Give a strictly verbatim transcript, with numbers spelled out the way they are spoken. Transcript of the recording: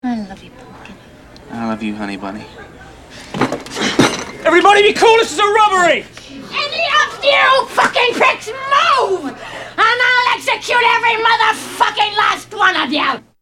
I love you, Pumpkin. I love you, honey bunny. Everybody be cool, this is a robbery! Any of you fucking pricks move! And I'll execute every motherfucking last one of you!